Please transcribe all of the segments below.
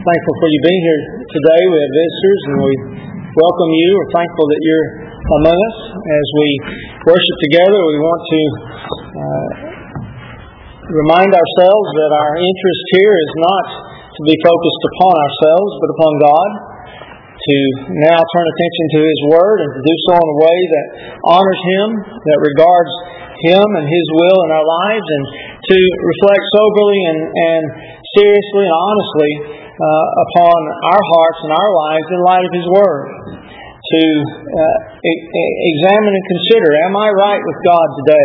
Thankful for you being here today. We have visitors and we welcome you. We're thankful that you're among us. As we worship together, we want to remind ourselves that our interest here is not to be focused upon ourselves, but upon God. To now turn attention to His Word and to do so in a way that honors Him, that regards Him and His will in our lives, and to reflect soberly and seriously and honestly upon our hearts and our lives in light of His Word. To examine and consider, am I right with God today?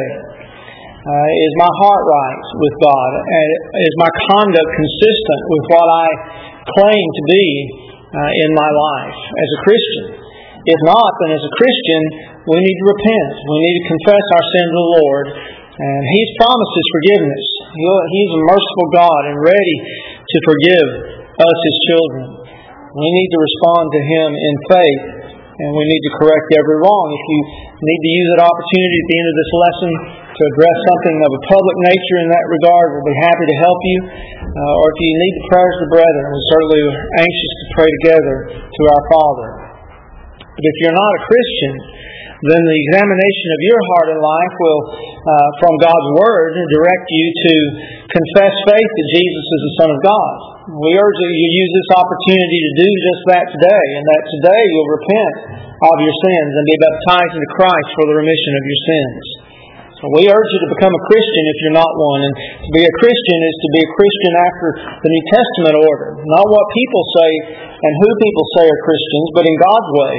Is my heart right with God? Is my conduct consistent with what I claim to be in my life as a Christian? If not, then as a Christian, we need to repent. We need to confess our sin to the Lord. And He's promised His forgiveness. He's a merciful God and ready to forgive us, His children. We need to respond to Him in faith, and we need to correct every wrong. If you need to use that opportunity at the end of this lesson to address something of a public nature in that regard, we'll be happy to help you. Or if you need the prayers of the brethren, we're certainly anxious to pray together to our Father. But if you're not a Christian, then the examination of your heart and life will, from God's Word, direct you to confess faith that Jesus is the Son of God. We urge that you use this opportunity to do just that today, and that today you'll repent of your sins and be baptized into Christ for the remission of your sins. So we urge you to become a Christian if you're not one. And to be a Christian is to be a Christian after the New Testament order. Not what people say and who people say are Christians, but in God's way.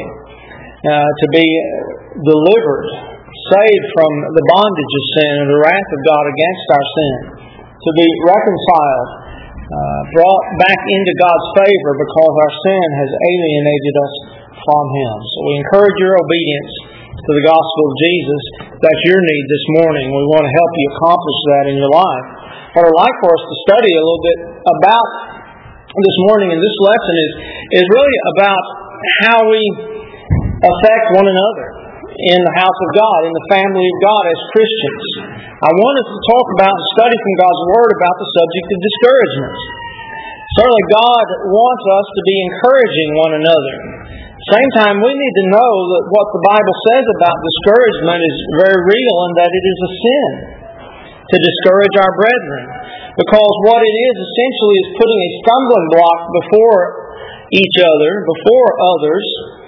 To be delivered, saved from the bondage of sin and the wrath of God against our sin. To be reconciled, brought back into God's favor because our sin has alienated us from Him. So we encourage your obedience to the gospel of Jesus. That's your need this morning. We want to help you accomplish that in your life. What I'd like for us to study a little bit about this morning in this lesson is really about how we affect one another in the house of God, in the family of God as Christians. I want us to talk about and study from God's Word about the subject of discouragement. Certainly God wants us to be encouraging one another. At the same time, we need to know that what the Bible says about discouragement is very real and that it is a sin to discourage our brethren. Because what it is essentially is putting a stumbling block before each other, before others,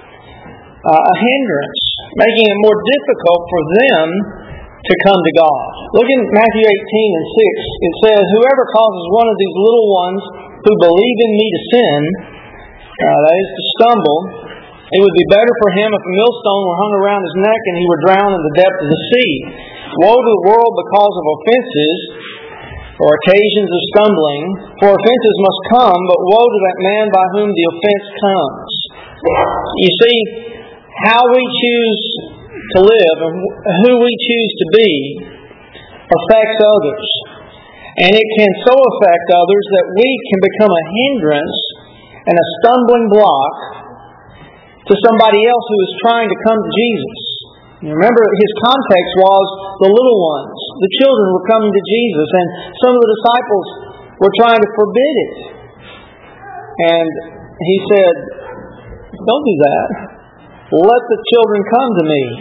a hindrance, making it more difficult for them to come to God. Look in Matthew 18 and 6. It says, "Whoever causes one of these little ones who believe in me to sin," that is to stumble, "it would be better for him if a millstone were hung around his neck and he were drowned in the depth of the sea. Woe to the world because of offenses or occasions of stumbling. For offenses must come, but woe to that man by whom the offense comes." You see, how we choose to live and who we choose to be affects others. And it can so affect others that we can become a hindrance and a stumbling block to somebody else who is trying to come to Jesus. You remember, his context was the little ones. The children were coming to Jesus, and some of the disciples were trying to forbid it. And He said, "Don't do that. Let the children come to me."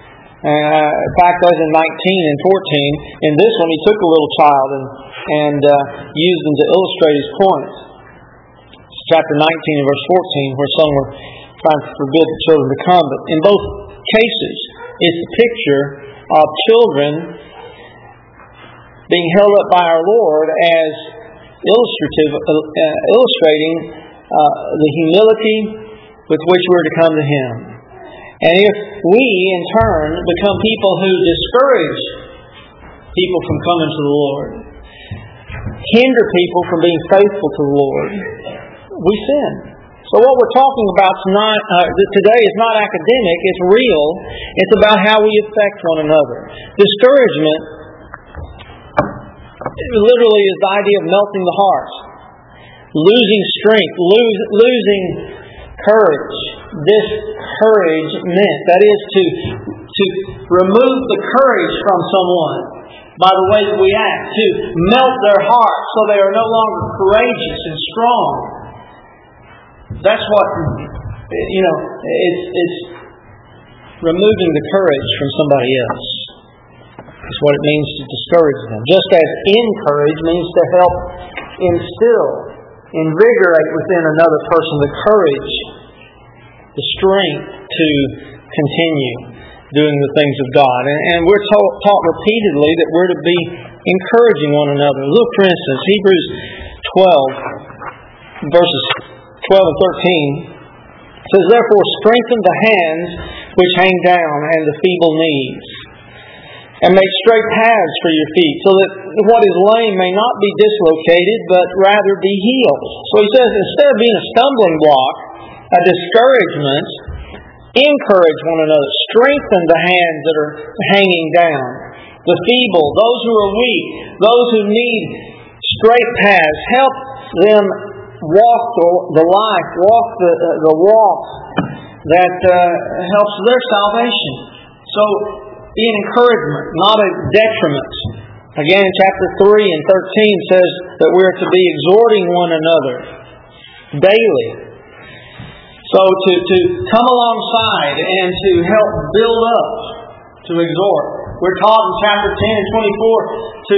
In fact, as in 19 and 14, in this one He took a little child and used them to illustrate His point. It's chapter 19 and verse 14, where some were trying to forbid the children to come. But in both cases, it's a picture of children being held up by our Lord as illustrating the humility with which we're to come to Him. And if we, in turn, become people who discourage people from coming to the Lord, hinder people from being faithful to the Lord, we sin. So what we're talking about today is not academic, it's real. It's about how we affect one another. Discouragement literally is the idea of melting the heart, losing strength, losing courage. Discouragement, that is to remove the courage from someone by the way that we act, to melt their hearts so they are no longer courageous and strong. That's what, it's removing the courage from somebody else. It's what it means to discourage them. Just as encourage means to help instill, invigorate within another person the courage, the strength to continue doing the things of God. And we're taught repeatedly that we're to be encouraging one another. Look, for instance, Hebrews 12, verses 12 and 13. It says, "Therefore strengthen the hands which hang down and the feeble knees, and make straight paths for your feet, so that what is lame may not be dislocated, but rather be healed." So he says, instead of being a stumbling block, a discouragement, encourage one another. Strengthen the hands that are hanging down, the feeble, those who are weak, those who need straight paths. Help them walk the life, walk the walk that helps their salvation. So, be an encouragement, not a detriment. Again, chapter 3 and 13 says that we're to be exhorting one another daily. So to come alongside and to help build up, to exhort. We're taught in chapter 10 and 24 to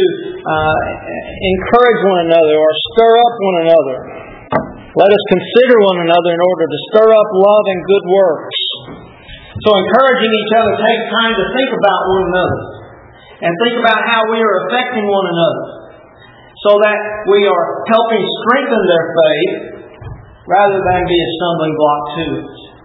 encourage one another or stir up one another. Let us consider one another in order to stir up love and good works. So encouraging each other takes time to think about one another and think about how we are affecting one another so that we are helping strengthen their faith rather than be a stumbling block to it.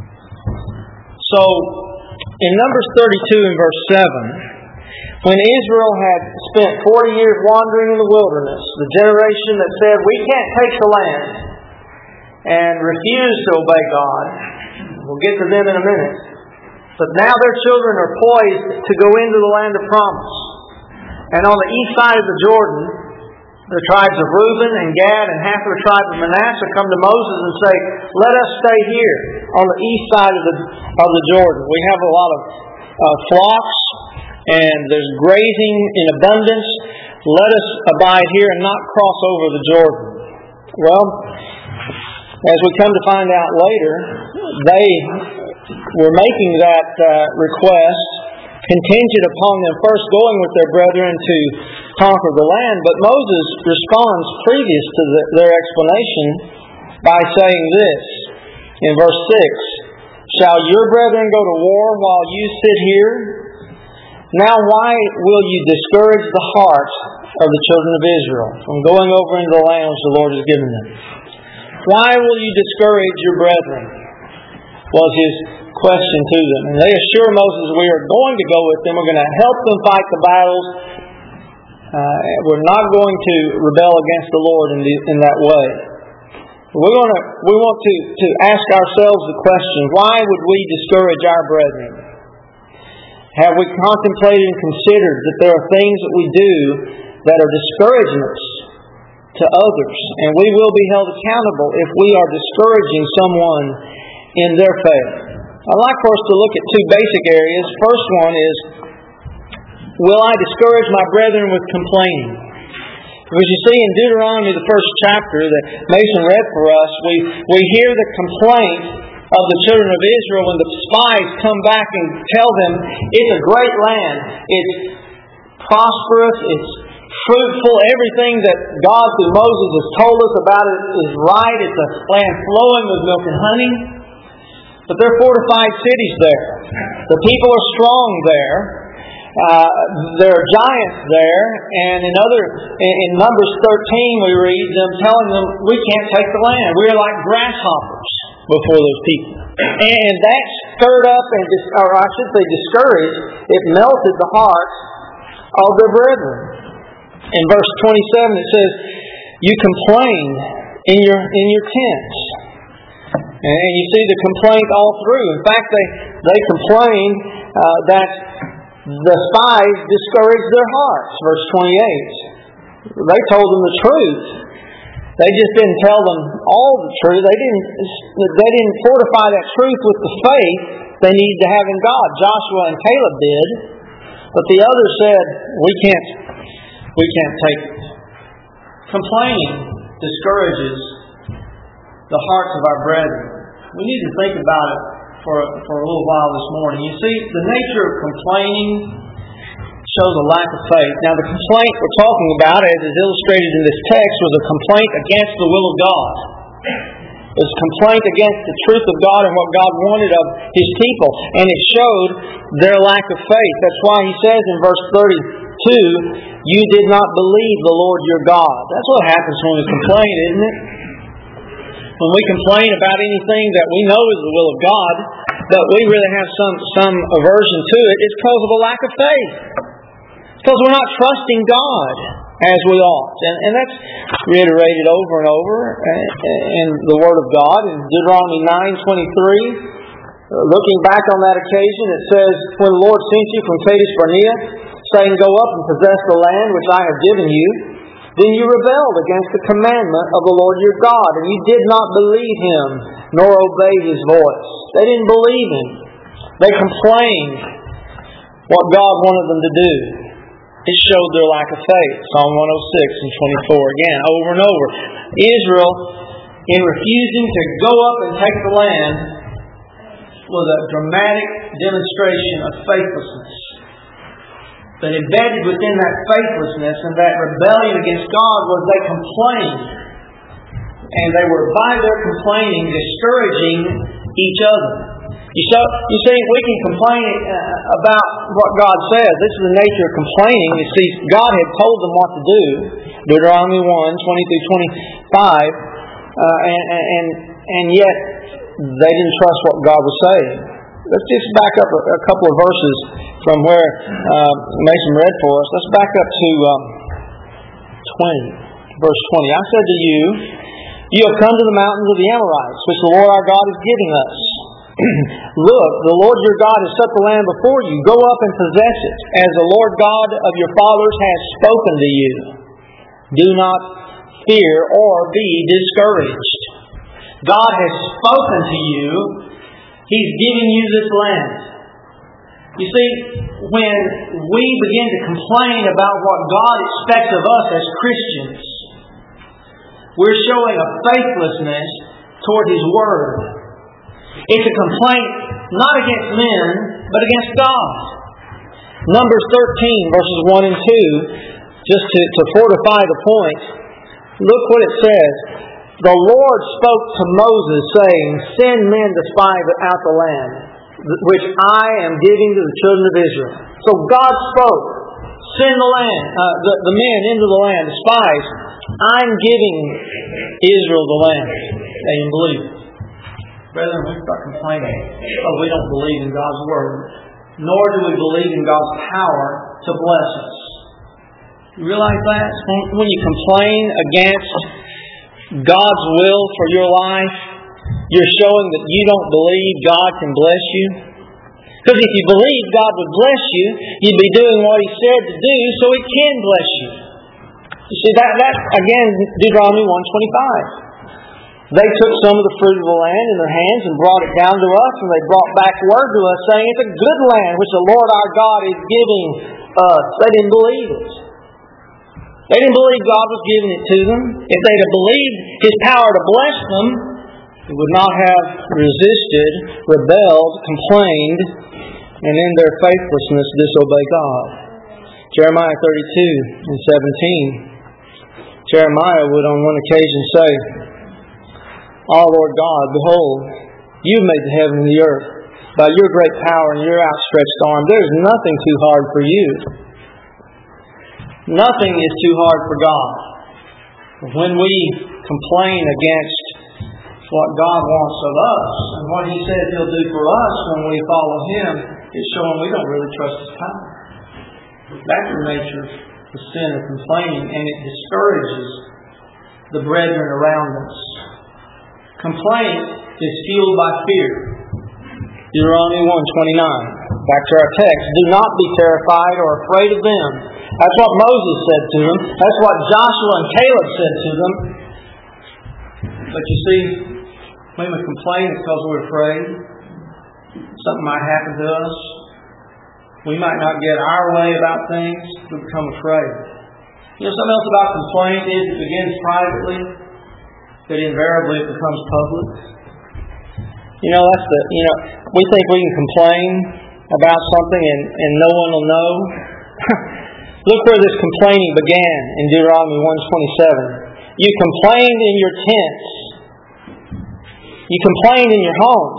So, in Numbers 32 and verse 7, when Israel had spent 40 years wandering in the wilderness, the generation that said, "We can't take the land," and refused to obey God, we'll get to them in a minute, but now their children are poised to go into the land of promise. And on the east side of the Jordan, the tribes of Reuben and Gad and half of the tribe of Manasseh come to Moses and say, "Let us stay here on the east side of the Jordan. We have a lot of flocks and there's grazing in abundance. Let us abide here and not cross over the Jordan." Well, as we come to find out later, they were making that request contingent upon them first going with their brethren to conquer the land. But Moses responds previous to their explanation by saying this in verse 6, "Shall your brethren go to war while you sit here? Now why will you discourage the heart of the children of Israel from going over into the land which the Lord has given them? Why will you discourage your brethren?" was his question to them. And they assure Moses, "We are going to go with them. We're going to help them fight the battles. We're not going to rebel against the Lord in that way." We want to ask ourselves the question, why would we discourage our brethren? Have we contemplated and considered that there are things that we do that are discouragements to others, and we will be held accountable if we are discouraging someone in their faith? I'd like for us to look at two basic areas. First one is, will I discourage my brethren with complaining? Because you see in Deuteronomy, the first chapter that Mason read for us, we hear the complaint of the children of Israel when the spies come back and tell them it's a great land, it's prosperous, it's fruitful, everything that God through Moses has told us about it is right, it's a land flowing with milk and honey. But there are fortified cities there. The people are strong there. There are giants there. And in Numbers 13 we read them telling them, "We can't take the land. We are like grasshoppers before those people." And that stirred up, discouraged. It melted the hearts of their brethren. In verse 27 it says, "You complain in your tents." And you see the complaint all through. In fact, they complained that the spies discouraged their hearts. Verse 28. They told them the truth. They just didn't tell them all the truth. They didn't fortify that truth with the faith they needed to have in God. Joshua and Caleb did. But the others said, we can't take it. Complaining discourages the hearts of our brethren. We need to think about it for a little while this morning. You see, the nature of complaining shows a lack of faith. Now, the complaint we're talking about, as is illustrated in this text, was a complaint against the will of God. It was a complaint against the truth of God and what God wanted of His people. And it showed their lack of faith. That's why He says in verse 32, "You did not believe the Lord your God." That's what happens when we complain, isn't it? When we complain about anything that we know is the will of God, but we really have some aversion to it, it's because of a lack of faith. It's because we're not trusting God as we ought. And that's reiterated over and over in the Word of God. In Deuteronomy 9:23, looking back on that occasion, it says, "When the Lord sent you from Kadesh Barnea, saying, 'Go up and possess the land which I have given you,' then you rebelled against the commandment of the Lord your God, and you did not believe Him, nor obey His voice." They didn't believe Him. They complained what God wanted them to do. It showed their lack of faith. Psalm 106 and 24 again, over and over. Israel, in refusing to go up and take the land, was a dramatic demonstration of faithlessness. But embedded within that faithlessness and that rebellion against God was they complained. And they were, by their complaining, discouraging each other. You see, we can complain about what God says. This is the nature of complaining. You see, God had told them what to do. Deuteronomy 1:20-25. And yet, they didn't trust what God was saying. Let's just back up a couple of verses from where Mason read for us. Let's back up to verse 20. "I said to you, you have come to the mountains of the Amorites, which the Lord our God is giving us. Look, the Lord your God has set the land before you. Go up and possess it, as the Lord God of your fathers has spoken to you. Do not fear or be discouraged." God has spoken to you. He's giving you this land. You see, when we begin to complain about what God expects of us as Christians, we're showing a faithlessness toward His Word. It's a complaint not against men, but against God. Numbers 13, verses 1 and 2, just to fortify the point, look what it says. "The Lord spoke to Moses, saying, 'Send men to spy out the land, which I am giving to the children of Israel.'" So God spoke, "Send the men into the land, the spies. I'm giving Israel the land." They didn't believe it. Brethren, we start complaining, "Oh, we don't believe in God's Word, nor do we believe in God's power to bless us." You realize that? When you complain against God's will for your life, you're showing that you don't believe God can bless you. Because if you believe God would bless you, you'd be doing what He said to do so He can bless you. You see, that's again, Deuteronomy 1:25. "They took some of the fruit of the land in their hands and brought it down to us, and they brought back word to us, saying, 'It's a good land which the Lord our God is giving us.'" They didn't believe it. They didn't believe God was giving it to them. If they'd have believed His power to bless them, they would not have resisted, rebelled, complained, and in their faithlessness disobey God. Jeremiah 32 and 17. Jeremiah would on one occasion say, "Ah, Lord God, behold, you've made the heaven and the earth. By your great power and your outstretched arm, there is nothing too hard for you." Nothing is too hard for God. When we complain against what God wants of us and what He says He'll do for us when we follow Him, it's showing we don't really trust His power. That's the nature of the sin of complaining, and it discourages the brethren around us. Complaint is fueled by fear. Deuteronomy 1:29. Back to our text. "Do not be terrified or afraid of them." That's what Moses said to them. That's what Joshua and Caleb said to them. But you see, when we complain, it's because we're afraid. Something might happen to us. We might not get our way about things. We become afraid. You know, something else about complaint is it begins privately that invariably it becomes public? We think we can complain about something and no one will know. Look where this complaining began in Deuteronomy 1:27. You complained in your tents. You complained in your homes.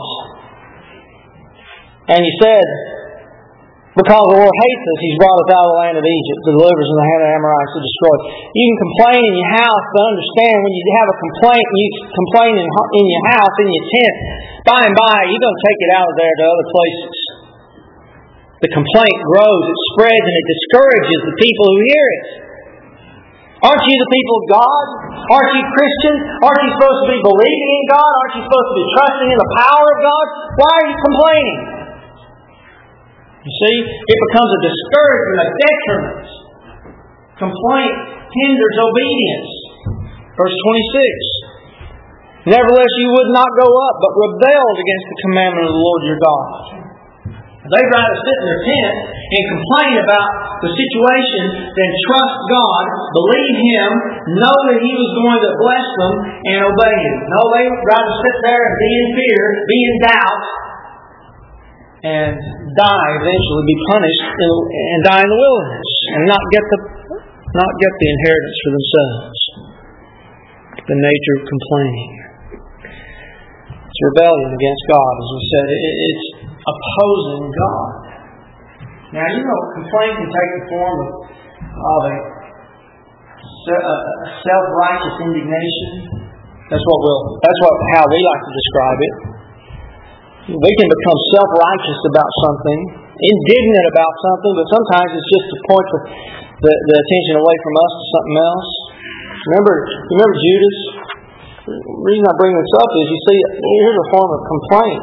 And you said, because the Lord hates us, He's brought us out of the land of Egypt to deliver us in the hand of the Amorites to destroy us. You can complain in your house, but understand when you have a complaint, you complain in your house, in your tent, by and by, you're going to take it out of there to other places. The complaint grows, it spreads, and it discourages the people who hear it. Aren't you the people of God? Aren't you Christians? Aren't you supposed to be believing in God? Aren't you supposed to be trusting in the power of God? Why are you complaining? You see, it becomes a discouragement, a detriment. Complaint hinders obedience. Verse 26. Nevertheless, you would not go up, but rebelled against the commandment of the Lord your God. They'd rather sit in their tent and complain about the situation than trust God, believe Him, know that He was going to bless them, and obey Him. No, they'd rather sit there and be in fear, be in doubt, and die eventually, be punished, and die in the wilderness, and not get the inheritance for themselves. The nature of complaining. It's rebellion against God, as we said. It's opposing God. Now, complaint can take the form of a self-righteous indignation. That's how we like to describe it. We can become self-righteous about something, indignant about something, but sometimes it's just to point the attention away from us to something else. Remember Judas? The reason I bring this up is, you see, here's a form of complaint.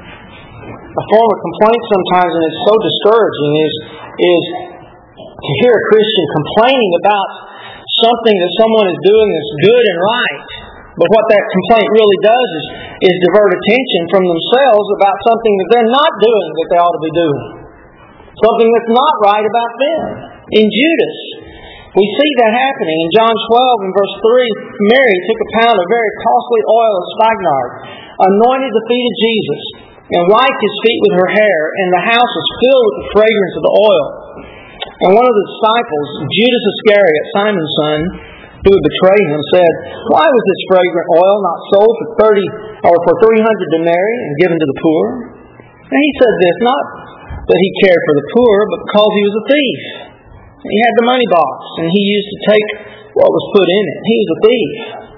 A form of complaint sometimes, and it's so discouraging, is to hear a Christian complaining about something that someone is doing that's good and right. But what that complaint really does is divert attention from themselves about something that they're not doing that they ought to be doing. Something that's not right about them. In Judas, we see that happening. In John 12 and verse 3, Mary took a pound of very costly oil of spikenard, anointed the feet of Jesus, and wiped His feet with her hair, and the house was filled with the fragrance of the oil. And one of the disciples, Judas Iscariot, Simon's son, who would betray Him, said, "Why was this fragrant oil not sold for 300 denarii and given to the poor?" And He said this, not that He cared for the poor, but because He was a thief. He had the money box, and He used to take what was put in it. He was a thief.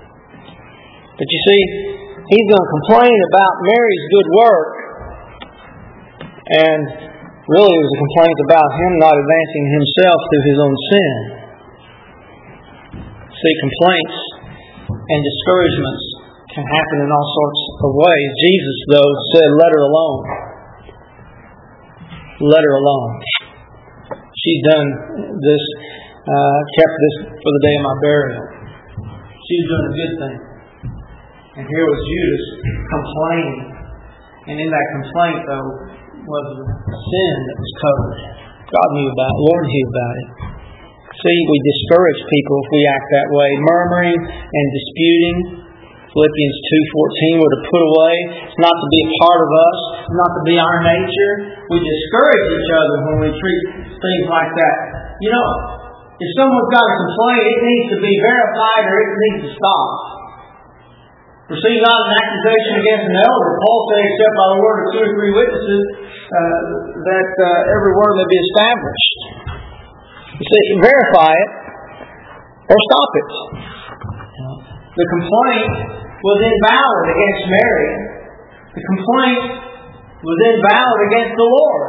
But you see, He's going to complain about Mary's good work, and really it was a complaint about Him not advancing Himself through His own sin. See, complaints and discouragements can happen in all sorts of ways. Jesus, though, said, "Let her alone. Let her alone. She's done this, kept this for the day of my burial." She's doing a good thing. And here was Judas complaining. And in that complaint, though, was a sin that was covered. God knew about it. The Lord knew about it. See, we discourage people if we act that way. Murmuring and disputing. Philippians 2:14, we're to put away. It's not to be a part of us. It's not to be our nature. We discourage each other when we treat things like that. If someone's got a complaint, it needs to be verified or it needs to stop. Receive not an accusation against an elder. Paul said, except by the word of 2 or 3 witnesses, that every word may be established. You see, verify it or stop it. The complaint was invalid against Mary. The complaint was invalid against the Lord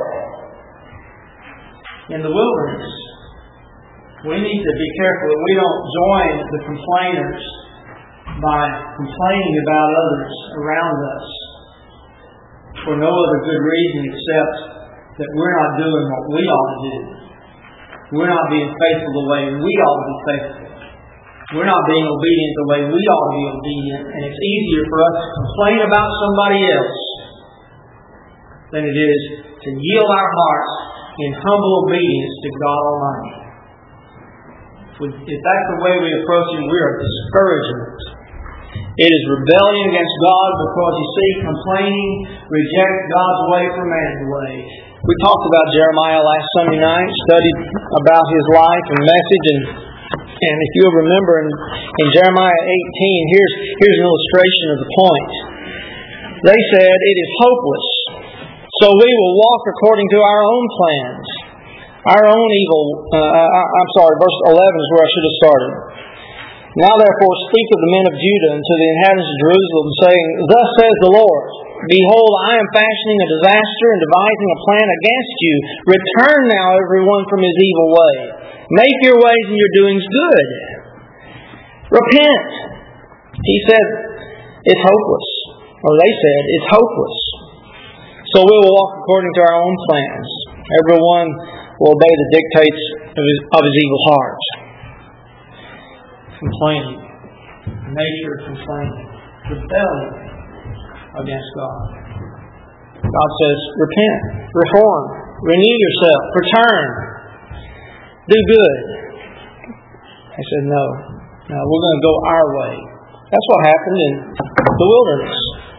in the wilderness. We need to be careful that we don't join the complainers by complaining about others around us for no other good reason except that we're not doing what we ought to do. We're not being faithful the way we ought to be faithful. We're not being obedient the way we ought to be obedient. And it's easier for us to complain about somebody else than it is to yield our hearts in humble obedience to God Almighty. If that's the way we approach Him, we're a discouragement. It is rebellion against God because, you see, complaining rejects God's way for man's way. We talked about Jeremiah last Sunday night, studied about his life and message, and if you'll remember in Jeremiah 18, here's an illustration of the point. They said, "It is hopeless, so we will walk according to our own plans, our own evil." Verse 11 is where I should have started. "Now therefore speak of the men of Judah and to the inhabitants of Jerusalem, saying, Thus says the Lord, Behold, I am fashioning a disaster and devising a plan against you. Return now every one from his evil way. Make your ways and your doings good. Repent." He said, it's hopeless. Or they said, it's hopeless. "So we will walk according to our own plans. Everyone will obey the dictates of his evil heart." Complaining. Nature of complaining. Rebellion against God. God says, repent, reform, renew yourself, return, do good. They said, no, we're going to go our way. That's what happened in the wilderness.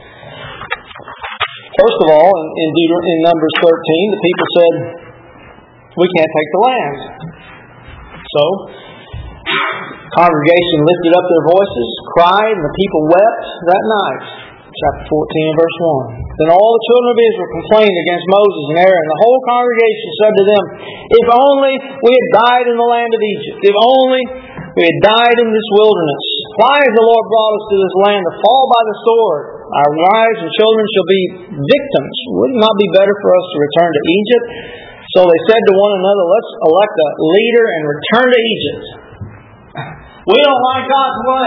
First of all, in Numbers 13, the people said, we can't take the land. So, congregation lifted up their voices, cried, and the people wept that night. Chapter 14 and verse 1. Then all the children of Israel complained against Moses and Aaron. The whole congregation said to them, "If only we had died in the land of Egypt. If only we had died in this wilderness. Why has the Lord brought us to this land to fall by the sword? Our wives and children shall be victims. Would it not be better for us to return to Egypt?" So they said to one another, "Let's elect a leader and return to Egypt." We don't like God's way.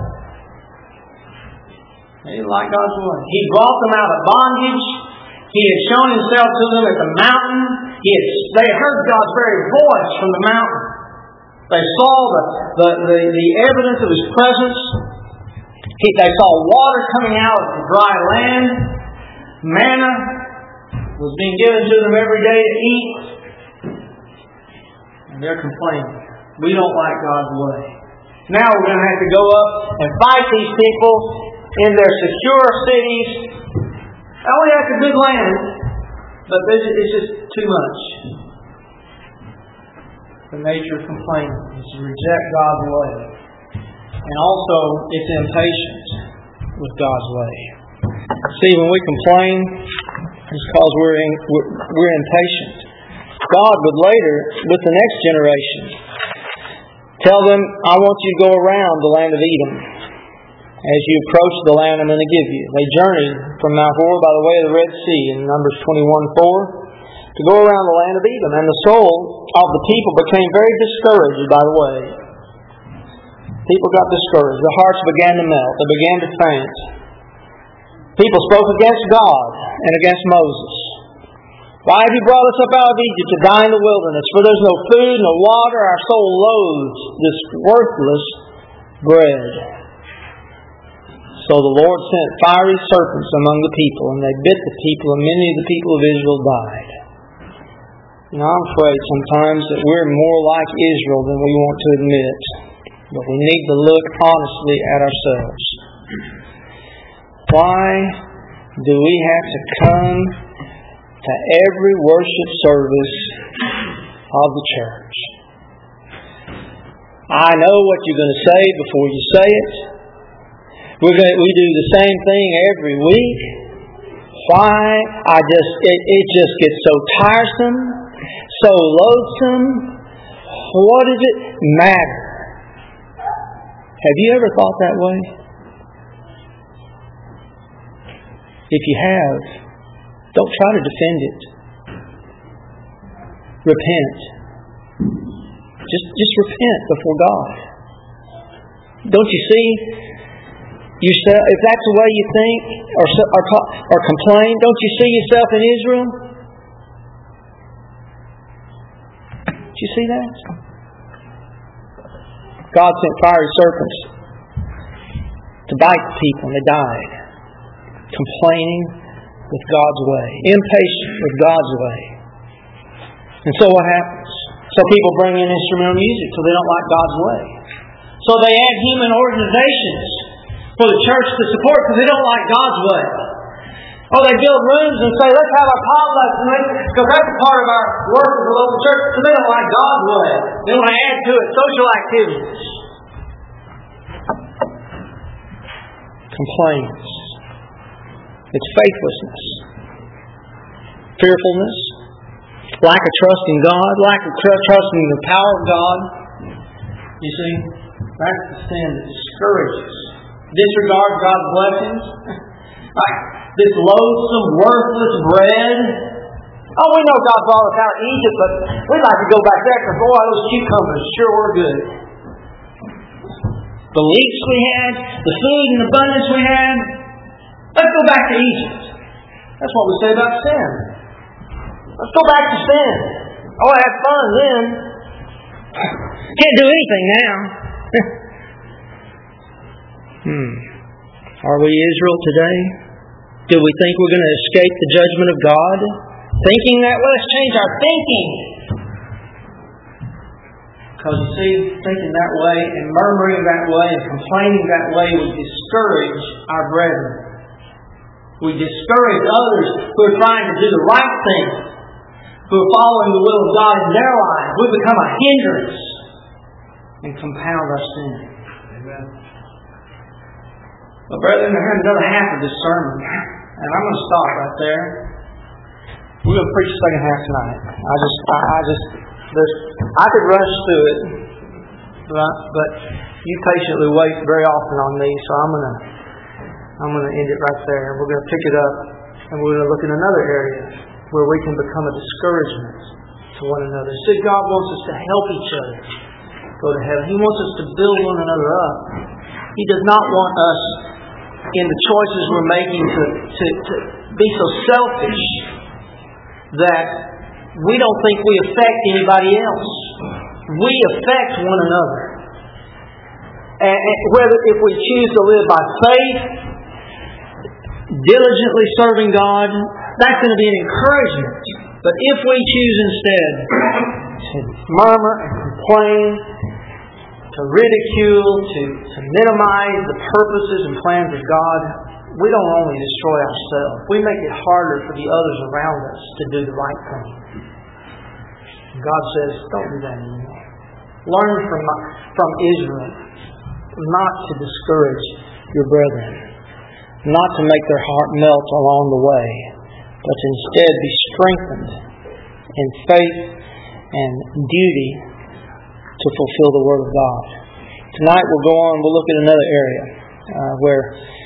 They didn't like God's way. He brought them out of bondage. He had shown Himself to them at the mountain. They heard God's very voice from the mountain. They saw the evidence of His presence. They saw water coming out of the dry land. Manna was being given to them every day to eat. And they're complaining. We don't like God's way. Now we're going to have to go up and fight these people in their secure cities. Oh, we have a good land, but it's just too much. The nature of complaining is to reject God's way. And also, it's impatient with God's way. See, when we complain, it's because we're impatient. God would later, with the next generation, tell them, "I want you to go around the land of Edom. As you approach the land I'm going to give you." They journeyed from Mount Hor by the way of the Red Sea in Numbers 21:4 to go around the land of Edom. And the soul of the people became very discouraged by the way. People got discouraged. Their hearts began to melt. They began to faint. People spoke against God and against Moses. "Why have you brought us up out of Egypt to die in the wilderness? For there's no food, no water. Our soul loathes this worthless bread." So the Lord sent fiery serpents among the people, and they bit the people, and many of the people of Israel died. Now I'm afraid sometimes that we're more like Israel than we want to admit. But we need to look honestly at ourselves. Why do we have to come to every worship service of the church? I know what you're going to say before you say it. We do the same thing every week. Why? It just gets so tiresome, so loathsome. What does it matter? Have you ever thought that way? If you have, don't try to defend it. Repent. Just repent before God. Don't you see? If that's the way you think or complain, don't you see yourself in Israel? Did you see that? God sent fiery serpents to bite the people, and they died. Complaining with God's way. Impatient with God's way. And so what happens? So people bring in instrumental music so they don't like God's way. So they add human organizations for the church to support because they don't like God's way. Or they build rooms and say, let's have our potlucks, because that's a part of our work as a local church, because they don't like God's way. They want to add to it social activities. Complaints. It's faithlessness. Fearfulness. Lack of trust in God. Lack of trust in the power of God. You see, that's the sin that discourages. Disregard God's blessings. This loathsome, worthless bread. Oh, we know God brought us out of Egypt, but we'd like to go back there because, boy, those cucumbers sure were good. The leeks we had, the food in abundance we had. Let's go back to Egypt. That's what we say about sin. Let's go back to sin. Oh, I had fun then. Can't do anything now. Are we Israel today? Do we think we're going to escape the judgment of God? Thinking that? Well, let's change our thinking. Because you see, thinking that way and murmuring that way and complaining that way would discourage our brethren. We discourage others who are trying to do the right thing, who are following the will of God in their lives. We become a hindrance and compound our sin. Amen. Well, brethren, I heard another half of this sermon, and I'm going to stop right there. We're going to preach the second half tonight. I could rush through it, but you patiently wait very often on me, so I'm going to end it right there. We're going to pick it up, and we're going to look at another area where we can become a discouragement to one another. See, God wants us to help each other go to heaven. He wants us to build one another up. He does not want us, in the choices we're making, to be so selfish that we don't think we affect anybody else. We affect one another. And whether if we choose to live by faith, diligently serving God, that's going to be an encouragement. But if we choose instead to murmur and complain, to ridicule, to minimize the purposes and plans of God, we don't only destroy ourselves. We make it harder for the others around us to do the right thing. And God says, don't do that anymore. Learn from Israel not to discourage your brethren, not to make their heart melt along the way, but to instead be strengthened in faith and duty to fulfill the Word of God. Tonight we'll go on, we'll look at another area where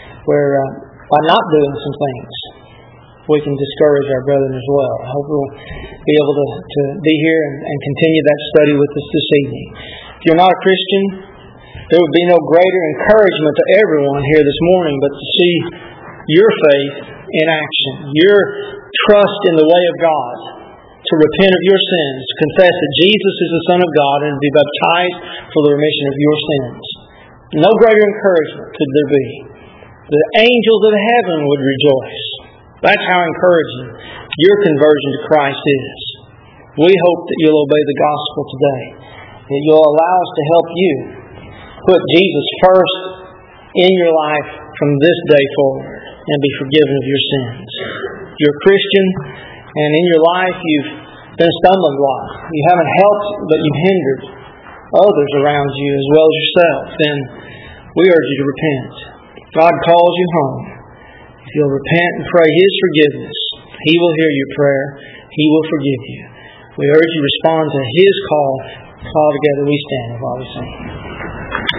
by not doing some things, we can discourage our brethren as well. I hope we'll be able to be here and continue that study with us this evening. If you're not a Christian, there would be no greater encouragement to everyone here this morning but to see your faith in action, your trust in the way of God, to repent of your sins, confess that Jesus is the Son of God, and to be baptized for the remission of your sins. No greater encouragement could there be. The angels of heaven would rejoice. That's how encouraging your conversion to Christ is. We hope that you'll obey the gospel today, that you'll allow us to help you put Jesus first in your life from this day forward and be forgiven of your sins. If you're a Christian and in your life you've been a stumbling block, you haven't helped but you've hindered others around you as well as yourself, then we urge you to repent. God calls you home. If you'll repent and pray His forgiveness, He will hear your prayer. He will forgive you. We urge you to respond to His call. All together we stand while we sing.